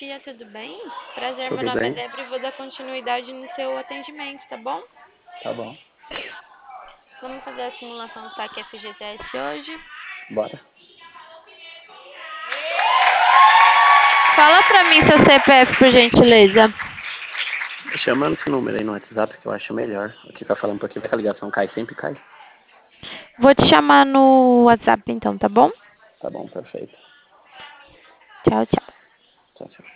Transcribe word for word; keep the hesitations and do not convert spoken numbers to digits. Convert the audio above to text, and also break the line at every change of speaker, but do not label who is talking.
dia, tudo bem? Prazer, meu
Tudo
nome é
bem?
Débora e vou dar continuidade no seu atendimento, tá bom?
Tá bom.
Vamos fazer a simulação do saque F G T S hoje.
Bora.
Fala pra mim seu C P F, por gentileza.
Chama esse número aí no WhatsApp que eu acho melhor. Vou ficar falando porque vai que a ligação cai, sempre cai.
Vou te chamar no WhatsApp então, tá bom?
Tá bom, perfeito.
Tchau, tchau.
Tchau, tchau.